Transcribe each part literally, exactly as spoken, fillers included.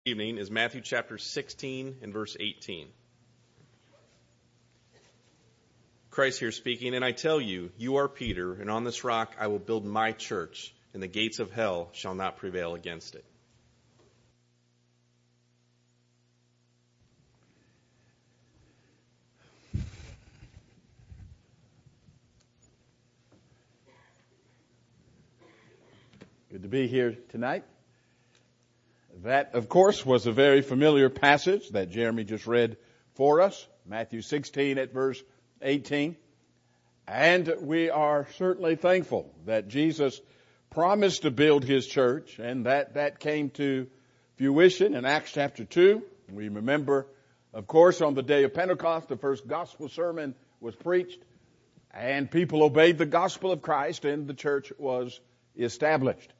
Evening is Matthew chapter sixteen and verse eighteen. Christ here speaking, and I tell you, you are Peter, and on this rock I will build my church, and the gates of hell shall not prevail against it. Good to be here tonight. That, of course, was a very familiar passage that Jeremy just read for us, Matthew sixteen at verse eighteen. And we are certainly thankful that Jesus promised to build his church, and that, that came to fruition in Acts chapter two. We remember, of course, on the day of Pentecost, the first gospel sermon was preached, and people obeyed the gospel of Christ, and the church was established.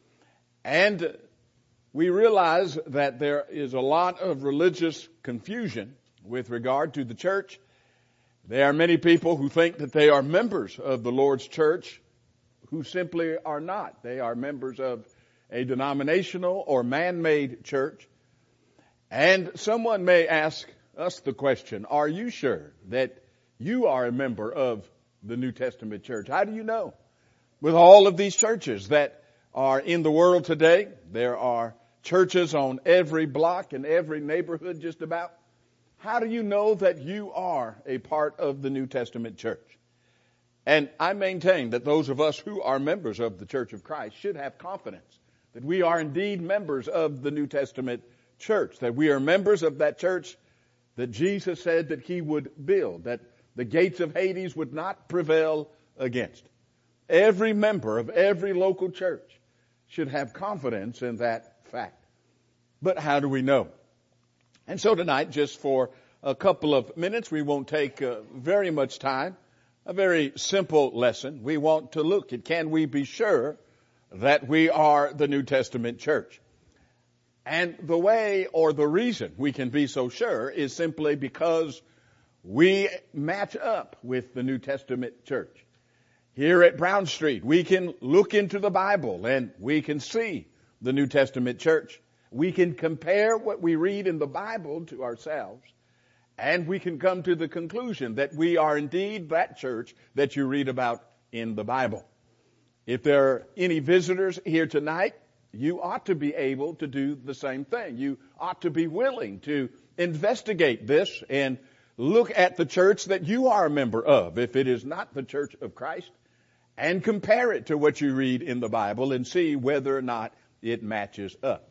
And we realize that there is a lot of religious confusion with regard to the church. There are many people who think that they are members of the Lord's church who simply are not. They are members of a denominational or man-made church. And someone may ask us the question, are you sure that you are a member of the New Testament church? How do you know? With all of these churches that are in the world today, there are churches on every block and every neighborhood just about. How do you know that you are a part of the New Testament church? And I maintain that those of us who are members of the Church of Christ should have confidence that we are indeed members of the New Testament church, that we are members of that church that Jesus said that he would build, that the gates of Hades would not prevail against. Every member of every local church should have confidence in that fact. But how do we know? And so tonight, just for a couple of minutes, we won't take uh, very much time, a very simple lesson. We want to look at, can we be sure that we are the New Testament church? And the way or the reason we can be so sure is simply because we match up with the New Testament church. Here at Brown Street, we can look into the Bible and we can see the New Testament church. We can compare what we read in the Bible to ourselves, and we can come to the conclusion that we are indeed that church that you read about in the Bible. If there are any visitors here tonight, you ought to be able to do the same thing. You ought to be willing to investigate this and look at the church that you are a member of, if it is not the Church of Christ, and compare it to what you read in the Bible and see whether or not it matches up.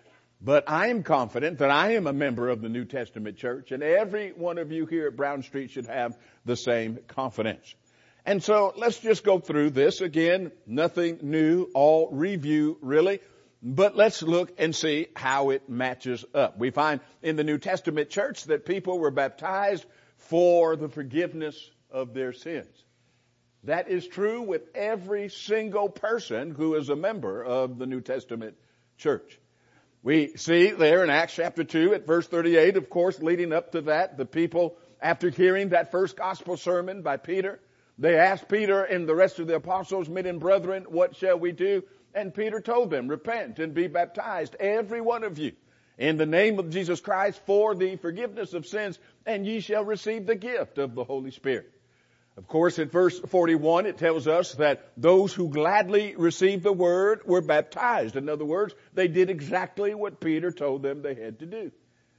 But I am confident that I am a member of the New Testament church, and every one of you here at Brown Street should have the same confidence. And so let's just go through this again. Nothing new, all review really. But let's look and see how it matches up. We find in the New Testament church that people were baptized for the forgiveness of their sins. That is true with every single person who is a member of the New Testament church. We see there in Acts chapter two at verse thirty-eight, of course, leading up to that, the people, after hearing that first gospel sermon by Peter, they asked Peter and the rest of the apostles, men and brethren, what shall we do? And Peter told them, repent and be baptized, every one of you, in the name of Jesus Christ for the forgiveness of sins, and ye shall receive the gift of the Holy Spirit. Of course, at verse forty-one, it tells us that those who gladly received the word were baptized. In other words, they did exactly what Peter told them they had to do.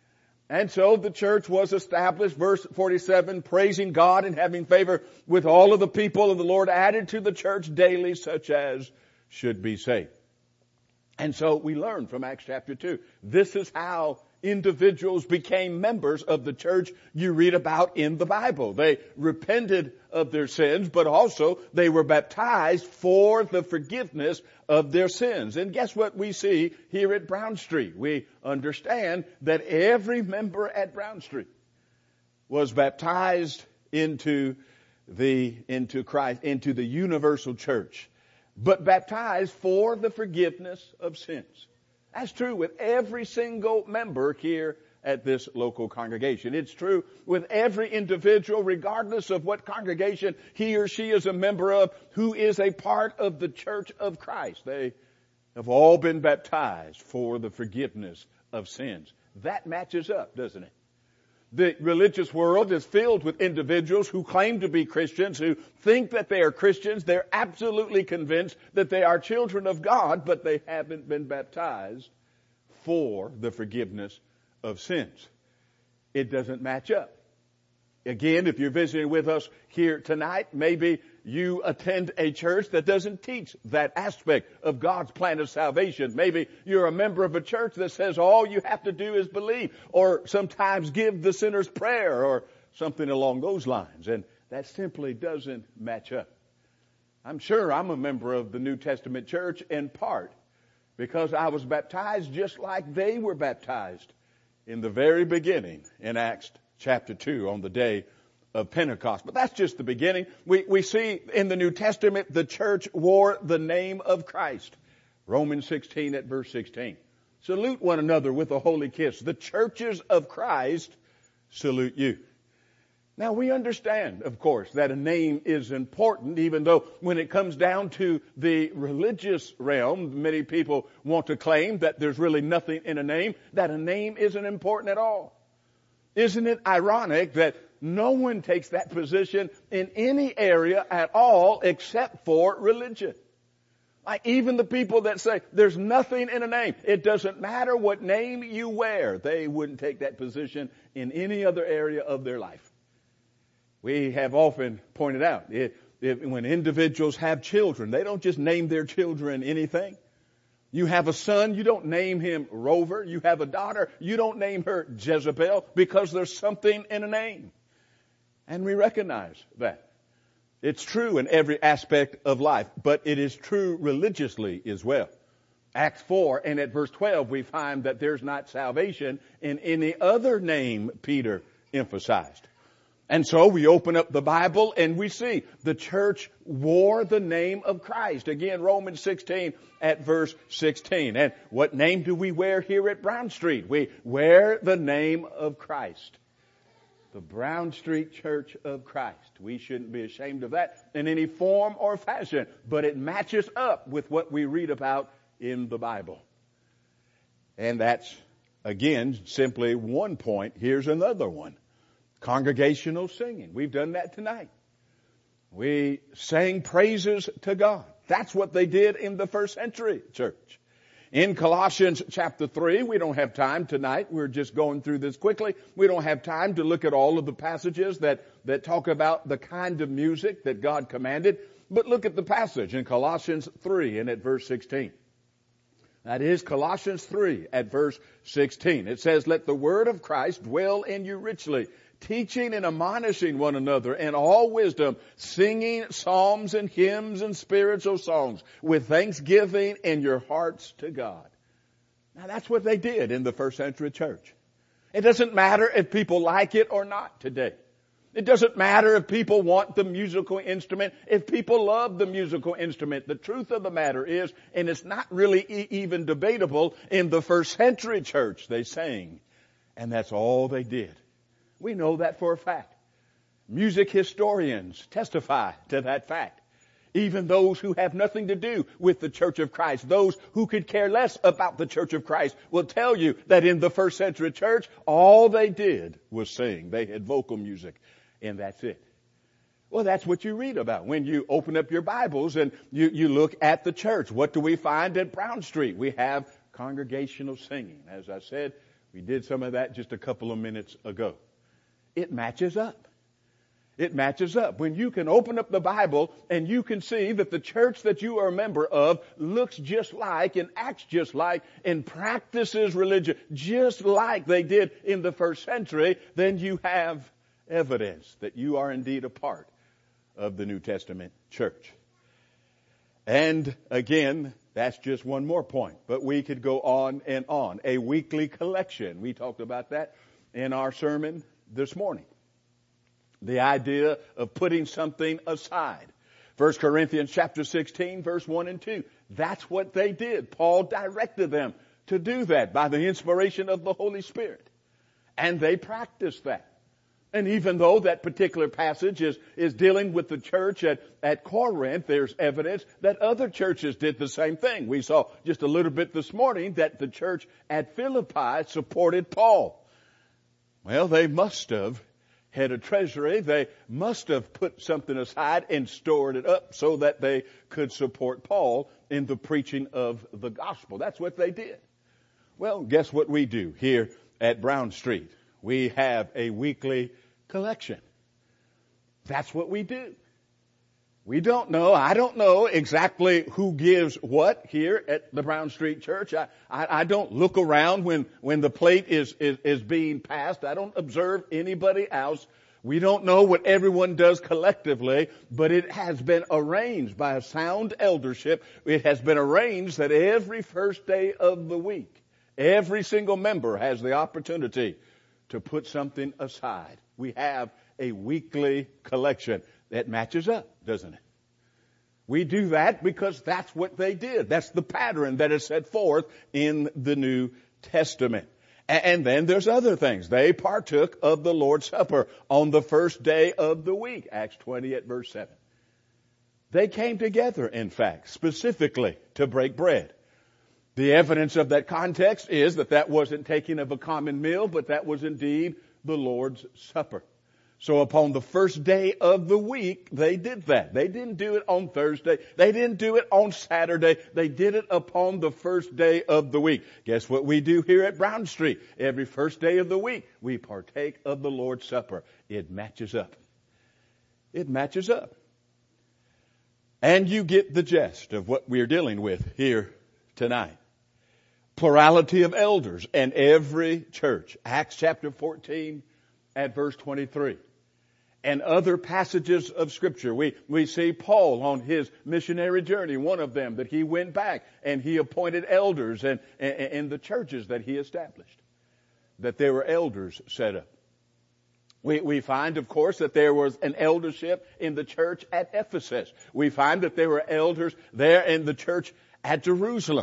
And so the church was established, verse forty-seven, praising God and having favor with all of the people, and the Lord added to the church daily such as should be saved. And so we learn from Acts chapter two. This is how individuals became members of the church you read about in the Bible. They repented of their sins, but also they were baptized for the forgiveness of their sins. And guess what we see here at Brown Street? We understand that every member at Brown Street was baptized into the, into Christ, into the universal church, but baptized for the forgiveness of sins. That's true with every single member here at this local congregation. It's true with every individual, regardless of what congregation he or she is a member of, who is a part of the Church of Christ. They have all been baptized for the forgiveness of sins. That matches up, doesn't it? The religious world is filled with individuals who claim to be Christians, who think that they are Christians. They're absolutely convinced that they are children of God, but they haven't been baptized for the forgiveness of sins. It doesn't match up. Again, if you're visiting with us here tonight, maybe you attend a church that doesn't teach that aspect of God's plan of salvation. Maybe you're a member of a church that says all you have to do is believe, or sometimes give the sinner's prayer, or something along those lines. And that simply doesn't match up. I'm sure I'm a member of the New Testament church in part because I was baptized just like they were baptized in the very beginning in Acts chapter two on the day of Pentecost. But that's just the beginning. We, we see in the New Testament the church wore the name of Christ. Romans sixteen at verse sixteen. Salute one another with a holy kiss. The churches of Christ salute you. Now we understand, of course, that a name is important, even though when it comes down to the religious realm, many people want to claim that there's really nothing in a name, that a name isn't important at all. Isn't it ironic that no one takes that position in any area at all except for religion? Like even the people that say there's nothing in a name, it doesn't matter what name you wear, they wouldn't take that position in any other area of their life. We have often pointed out, if, if, when individuals have children, they don't just name their children anything. You have a son, you don't name him Rover. You have a daughter, you don't name her Jezebel, because there's something in a name. And we recognize that. It's true in every aspect of life, but it is true religiously as well. Acts four and at verse twelve we find that there's not salvation in any other name Peter emphasized. And so we open up the Bible and we see the church wore the name of Christ. Again, Romans sixteen at verse sixteen. And what name do we wear here at Brown Street? We wear the name of Christ. The Brown Street Church of Christ. We shouldn't be ashamed of that in any form or fashion, but it matches up with what we read about in the Bible. And that's, again, simply one point. Here's another one. Congregational singing. We've done that tonight. We sang praises to God. That's what they did in the first century church. In Colossians chapter three, we don't have time tonight. We're just going through this quickly. We don't have time to look at all of the passages that, that talk about the kind of music that God commanded. But look at the passage in Colossians three and at verse sixteen. That is Colossians three at verse sixteen. It says, "Let the word of Christ dwell in you richly, teaching and admonishing one another in all wisdom, singing psalms and hymns and spiritual songs with thanksgiving in your hearts to God." Now that's what they did in the first century church. It doesn't matter if people like it or not today. It doesn't matter if people want the musical instrument, if people love the musical instrument. The truth of the matter is, and it's not really e- even debatable, in the first century church they sang, and that's all they did. We know that for a fact. Music historians testify to that fact. Even those who have nothing to do with the Church of Christ, those who could care less about the Church of Christ, will tell you that in the first century church, all they did was sing. They had vocal music, and that's it. Well, that's what you read about when you open up your Bibles and you, you look at the church. What do we find at Brown Street? We have congregational singing. As I said, we did some of that just a couple of minutes ago. It matches up. It matches up. When you can open up the Bible and you can see that the church that you are a member of looks just like and acts just like and practices religion just like they did in the first century, then you have evidence that you are indeed a part of the New Testament church. And again, that's just one more point, but we could go on and on. A weekly collection. We talked about that in our sermon this morning. The idea of putting something aside. First Corinthians chapter sixteen, verse one and two. That's what they did. Paul directed them to do that by the inspiration of the Holy Spirit. And they practiced that. And even though that particular passage is, is dealing with the church at, at Corinth, there's evidence that other churches did the same thing. We saw just a little bit this morning that the church at Philippi supported Paul. Well, they must have had a treasury. They must have put something aside and stored it up so that they could support Paul in the preaching of the gospel. That's what they did. Well, guess what we do here at Brown Street? We have a weekly collection. That's what we do. We don't know, I don't know exactly who gives what here at the Brown Street Church. I, I, I don't look around when, when the plate is, is, is being passed. I don't observe anybody else. We don't know what everyone does collectively, but it has been arranged by a sound eldership. It has been arranged that every first day of the week, every single member has the opportunity to put something aside. We have a weekly collection that matches up, doesn't it? We do that because that's what they did. That's the pattern that is set forth in the New Testament. And then there's other things. They partook of the Lord's Supper on the first day of the week, Acts twenty at verse seven. They came together, in fact, specifically to break bread. The evidence of that context is that that wasn't taking of a common meal, but that was indeed the Lord's Supper. So upon the first day of the week, they did that. They didn't do it on Thursday. They didn't do it on Saturday. They did it upon the first day of the week. Guess what we do here at Brown Street? Every first day of the week, we partake of the Lord's Supper. It matches up. It matches up. And you get the gist of what we're dealing with here tonight. Plurality of elders in every church. Acts chapter fourteen at verse twenty-three. And other passages of Scripture. We, we see Paul on his missionary journey, one of them, that he went back and he appointed elders in, in, in the churches that he established. That there were elders set up. We, we find, of course, that there was an eldership in the church at Ephesus. We find that there were elders there in the church at Jerusalem.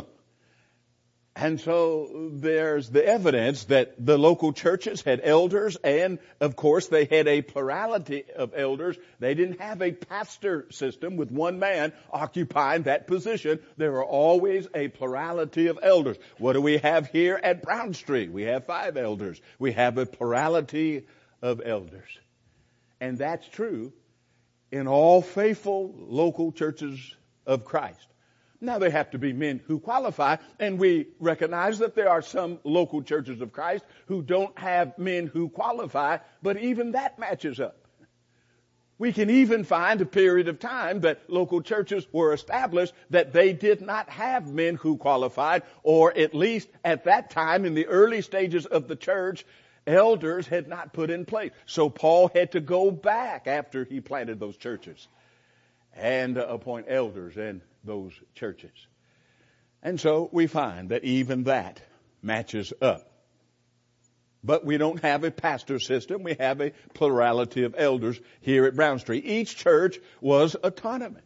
And so there's the evidence that the local churches had elders, and of course they had a plurality of elders. They didn't have a pastor system with one man occupying that position. There were always a plurality of elders. What do we have here at Brown Street? We have five elders. We have a plurality of elders. And that's true in all faithful local churches of Christ. Now, they have to be men who qualify, and we recognize that there are some local churches of Christ who don't have men who qualify, but even that matches up. We can even find a period of time that local churches were established that they did not have men who qualified, or at least at that time in the early stages of the church, elders had not put in place. So Paul had to go back after he planted those churches and appoint elders in those churches. And so we find that even that matches up. But we don't have a pastor system. We have a plurality of elders here at Brown Street. Each church was autonomous.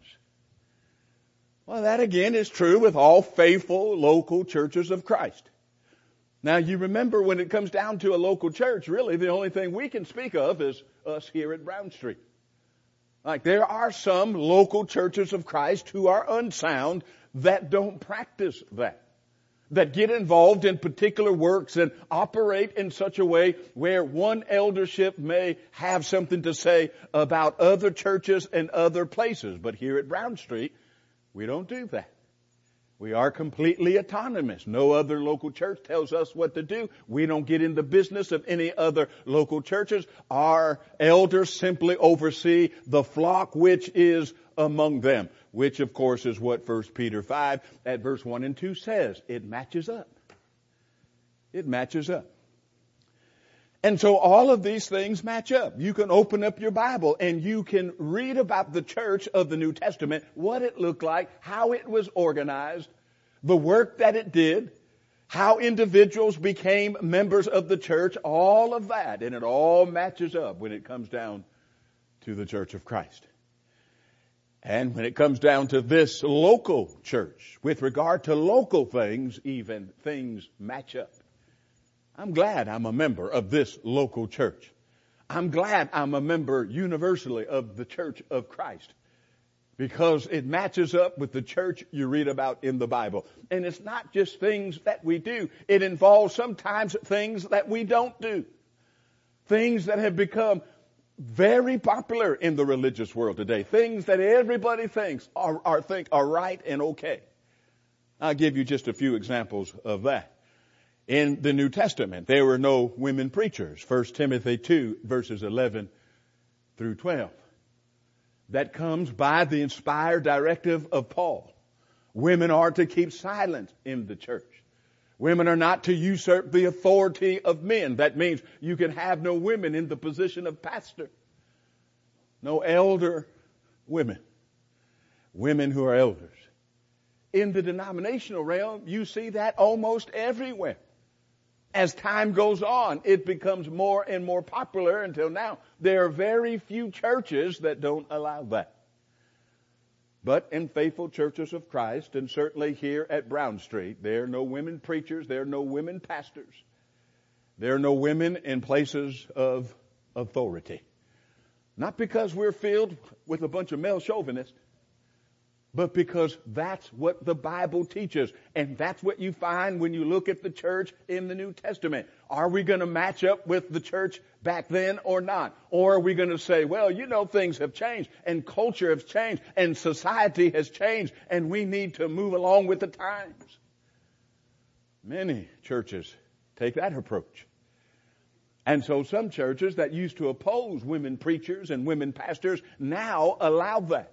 Well, that again is true with all faithful local churches of Christ. Now, you remember when it comes down to a local church, really the only thing we can speak of is us here at Brown Street. Like there are some local churches of Christ who are unsound that don't practice that. That get involved in particular works and operate in such a way where one eldership may have something to say about other churches and other places. But here at Brown Street, we don't do that. We are completely autonomous. No other local church tells us what to do. We don't get in the business of any other local churches. Our elders simply oversee the flock which is among them, which of course is what First Peter five at verse one and two says. It matches up. It matches up. And so all of these things match up. You can open up your Bible and you can read about the church of the New Testament, what it looked like, how it was organized, the work that it did, how individuals became members of the church, all of that. And it all matches up when it comes down to the church of Christ. And when it comes down to this local church, with regard to local things, even things match up. I'm glad I'm a member of this local church. I'm glad I'm a member universally of the Church of Christ, because it matches up with the church you read about in the Bible. And it's not just things that we do. It involves sometimes things that we don't do. Things that have become very popular in the religious world today. Things that everybody thinks are, are, think are right and okay. I'll give you just a few examples of that. In the New Testament, there were no women preachers. First Timothy two, verses eleven through twelve. That comes by the inspired directive of Paul. Women are to keep silent in the church. Women are not to usurp the authority of men. That means you can have no women in the position of pastor. No elder women. Women who are elders. In the denominational realm, you see that almost everywhere. As time goes on, it becomes more and more popular until now. There are very few churches that don't allow that. But in faithful churches of Christ, and certainly here at Brown Street, there are no women preachers, there are no women pastors. There are no women in places of authority. Not because we're filled with a bunch of male chauvinists, but because that's what the Bible teaches. And that's what you find when you look at the church in the New Testament. Are we going to match up with the church back then or not? Or are we going to say, well, you know, things have changed and culture has changed and society has changed and we need to move along with the times? Many churches take that approach. And so some churches that used to oppose women preachers and women pastors now allow that.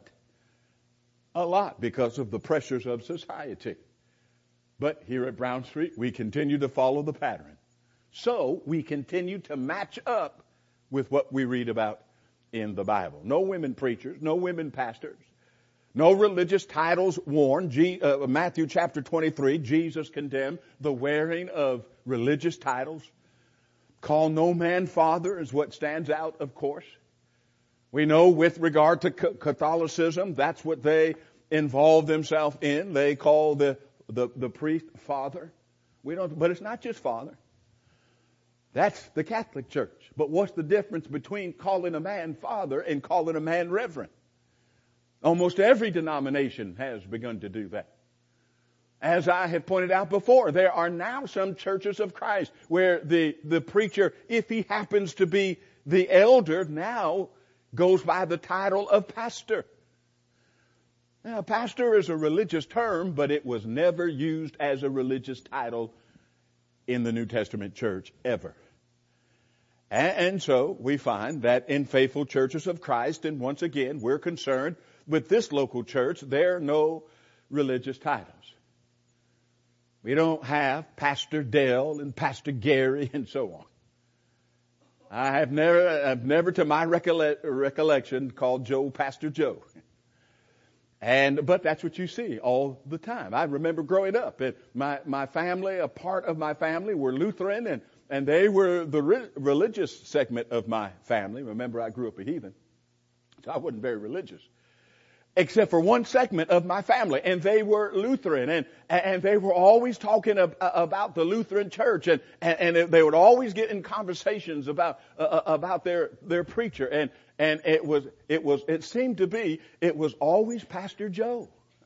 A lot because of the pressures of society. But here at Brown Street, we continue to follow the pattern. So we continue to match up with what we read about in the Bible. No women preachers, no women pastors, no religious titles worn. G, uh, Matthew chapter twenty-three, Jesus condemned the wearing of religious titles. Call no man father is what stands out, of course. We know with regard to Catholicism, that's what they involve themselves in. They call the, the, the priest father. We don't, but it's not just father. That's the Catholic Church. But what's the difference between calling a man father and calling a man reverend? Almost every denomination has begun to do that. As I have pointed out before, there are now some churches of Christ where the, the preacher, if he happens to be the elder, now goes by the title of pastor. Now, pastor is a religious term, but it was never used as a religious title in the New Testament church ever. And, and so we find that in faithful churches of Christ, and once again, we're concerned with this local church, there are no religious titles. We don't have Pastor Dale and Pastor Gary and so on. I have never, I've never to my recollect, recollection called Joe Pastor Joe. And, but that's what you see all the time. I remember growing up and my, my family, a part of my family were Lutheran and, and they were the re- religious segment of my family. Remember, I grew up a heathen, so I wasn't very religious. Except for one segment of my family, and they were Lutheran, and and they were always talking ab- about the Lutheran Church, and and they would always get in conversations about uh, about their their preacher, and and it was it was it seemed to be it was always Pastor Joe.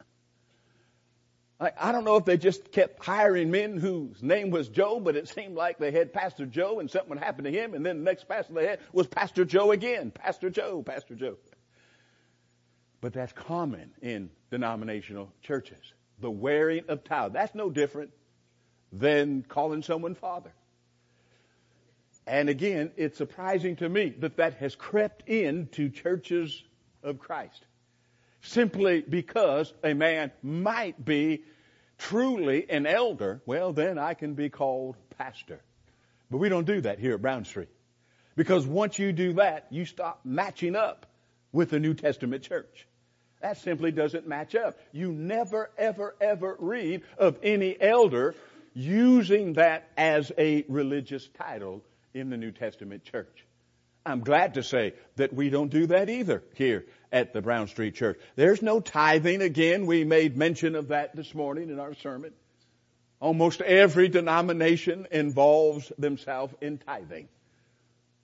I, I don't know if they just kept hiring men whose name was Joe, but it seemed like they had Pastor Joe, and something would happen to him, and then the next pastor they had was Pastor Joe again, Pastor Joe, Pastor Joe. But that's common in denominational churches. The wearing of titles. That's no different than calling someone father. And again, it's surprising to me that that has crept into churches of Christ. Simply because a man might be truly an elder, well, then I can be called pastor. But we don't do that here at Brown Street. Because once you do that, you stop matching up with the New Testament church. That simply doesn't match up. You never, ever, ever read of any elder using that as a religious title in the New Testament church. I'm glad to say that we don't do that either here at the Brown Street Church. There's no tithing. Again, we made mention of that this morning in our sermon. Almost every denomination involves themselves in tithing.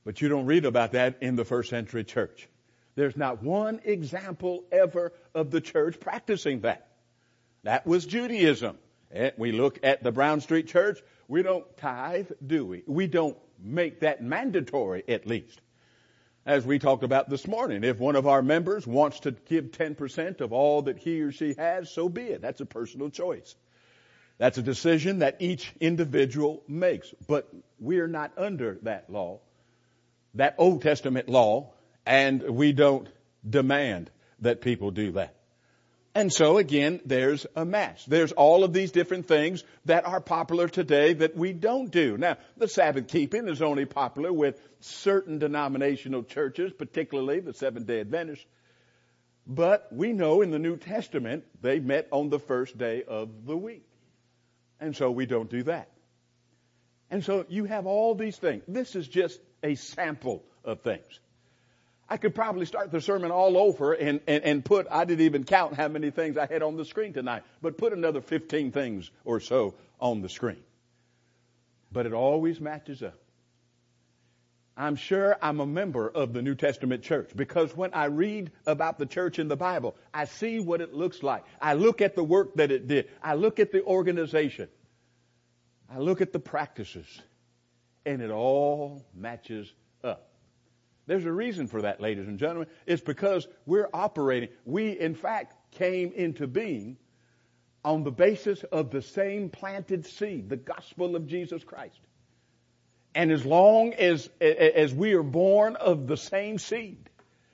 But you don't read about that in the first century church. There's not one example ever of the church practicing that. That was Judaism. And we look at the Brown Street Church. We don't tithe, do we? We don't make that mandatory, at least. As we talked about this morning, if one of our members wants to give ten percent of all that he or she has, so be it. That's a personal choice. That's a decision that each individual makes. But we're not under that law, that Old Testament law, and we don't demand that people do that. And so again, there's a match. There's all of these different things that are popular today that we don't do. Now, the Sabbath keeping is only popular with certain denominational churches, particularly the Seventh-day Adventists. But we know in the New Testament, they met on the first day of the week. And so we don't do that. And so you have all these things. This is just a sample of things. I could probably start the sermon all over and, and, and put, I didn't even count how many things I had on the screen tonight, but put another fifteen things or so on the screen. But it always matches up. I'm sure I'm a member of the New Testament church because when I read about the church in the Bible, I see what it looks like. I look at the work that it did. I look at the organization. I look at the practices. And it all matches up. There's a reason for that, ladies and gentlemen. It's because we're operating. We, in fact, came into being on the basis of the same planted seed, the gospel of Jesus Christ. And as long as, as we are born of the same seed,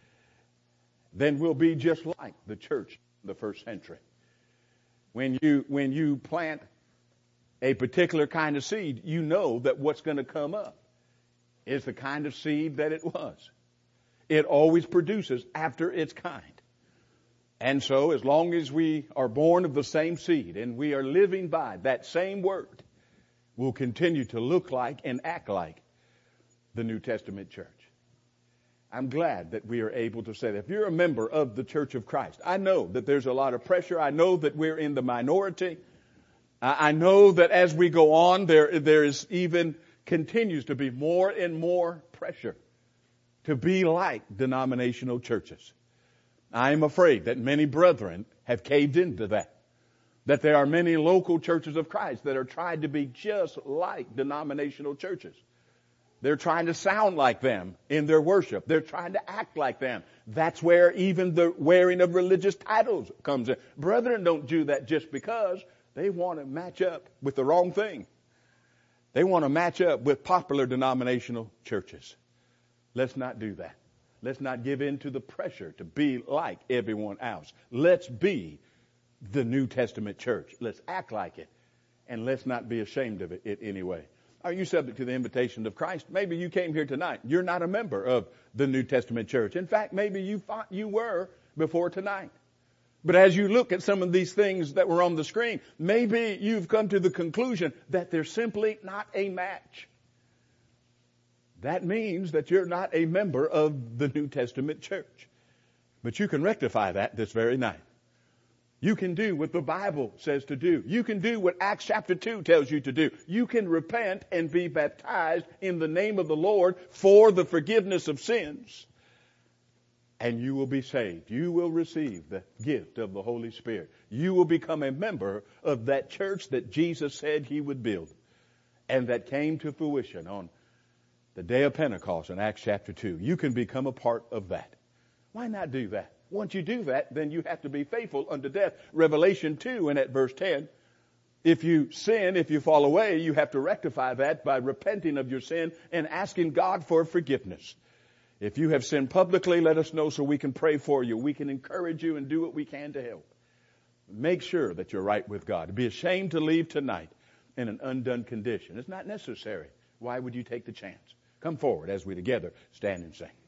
then we'll be just like the church in the first century. When you, when you plant a particular kind of seed, you know that what's going to come up is the kind of seed that it was. It always produces after its kind. And so as long as we are born of the same seed and we are living by that same word, we'll continue to look like and act like the New Testament church. I'm glad that we are able to say that. If you're a member of the Church of Christ, I know that there's a lot of pressure. I know that we're in the minority. I know that as we go on, there, there is even continues to be more and more pressure to be like denominational churches. I am afraid that many brethren have caved into that. That there are many local churches of Christ that are trying to be just like denominational churches. They're trying to sound like them in their worship. They're trying to act like them. That's where even the wearing of religious titles comes in. Brethren don't do that just because they want to match up with the wrong thing. They want to match up with popular denominational churches. Let's not do that. Let's not give in to the pressure to be like everyone else. Let's be the New Testament church. Let's act like it. And let's not be ashamed of it in any way. Are you subject to the invitation of Christ? Maybe you came here tonight. You're not a member of the New Testament church. In fact, maybe you thought you were before tonight. But as you look at some of these things that were on the screen, maybe you've come to the conclusion that they're simply not a match. That means that you're not a member of the New Testament church. But you can rectify that this very night. You can do what the Bible says to do. You can do what Acts chapter two tells you to do. You can repent and be baptized in the name of the Lord for the forgiveness of sins. And you will be saved. You will receive the gift of the Holy Spirit. You will become a member of that church that Jesus said he would build and that came to fruition on the day of Pentecost in Acts chapter two. You can become a part of that. Why not do that? Once you do that, then you have to be faithful unto death. Revelation two and at verse ten, if you sin, if you fall away, you have to rectify that by repenting of your sin and asking God for forgiveness. If you have sinned publicly, let us know so we can pray for you. We can encourage you and do what we can to help. Make sure that you're right with God. Be ashamed to leave tonight in an undone condition. It's not necessary. Why would you take the chance? Come forward as we together stand and sing.